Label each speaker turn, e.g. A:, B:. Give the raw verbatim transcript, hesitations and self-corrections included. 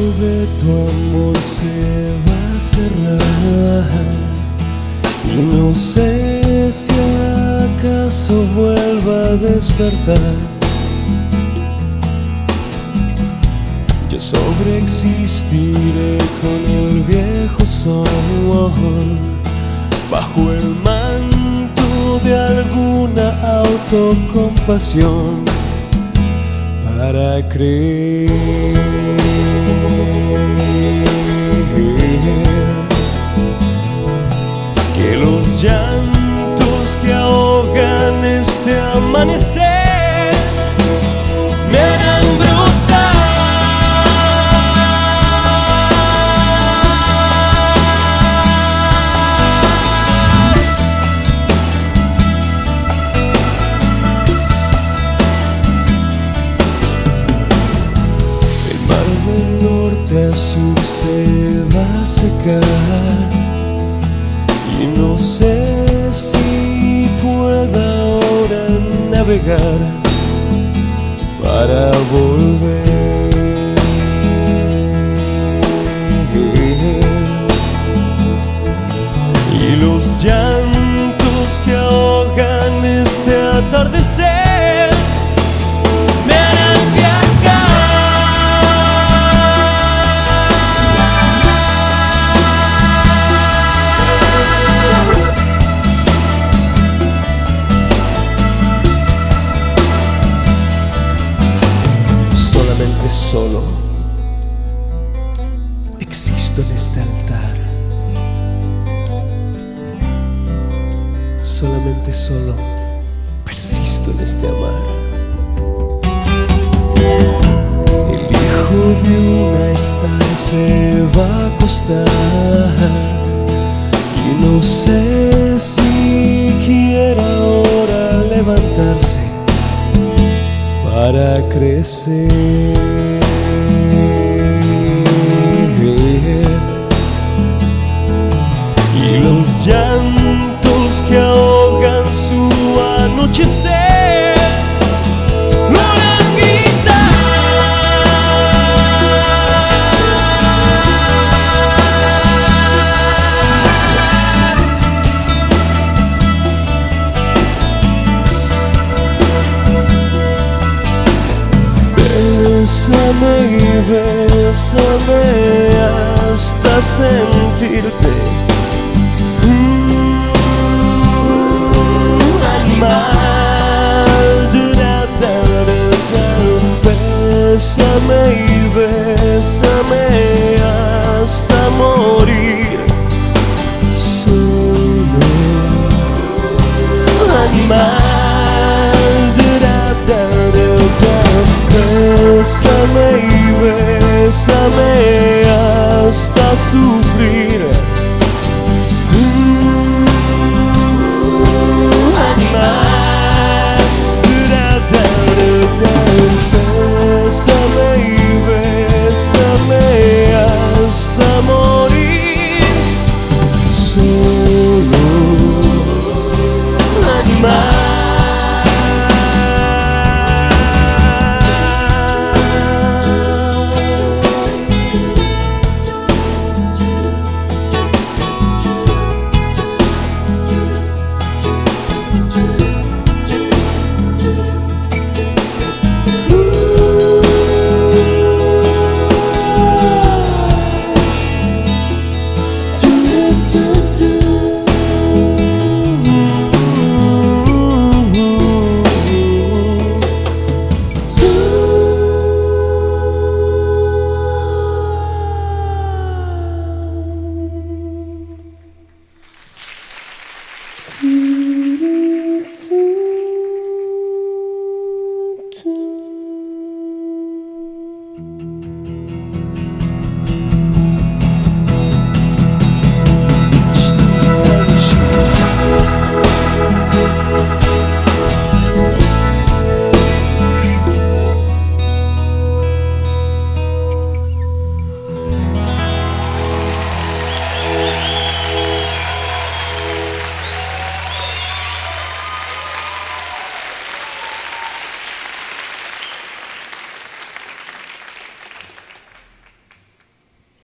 A: de tu amor se va a cerrar y no sé si acaso vuelva a despertar. Yo sobreexistiré con el viejo sol bajo el manto de alguna autocompasión para creer que los llantos que ahogan este amanecer me harán brotar. El mar del norte a sur se va a secar y no sé si pueda ahora navegar para volver. Y los llantos que ahogan este atardecer me harán viajar. Solo existo en este altar, solamente solo persisto en este amar. El hijo de una estar se va a acostar y no sé si quiera ahora levantarse para crecer. Y los llantos que ahogan su anochecer lo harán gritar. Bésame y bésame hasta sentirte mm, animal. Bésame y bésame hasta morir solo, animal. Bésame y bésame hasta sufrir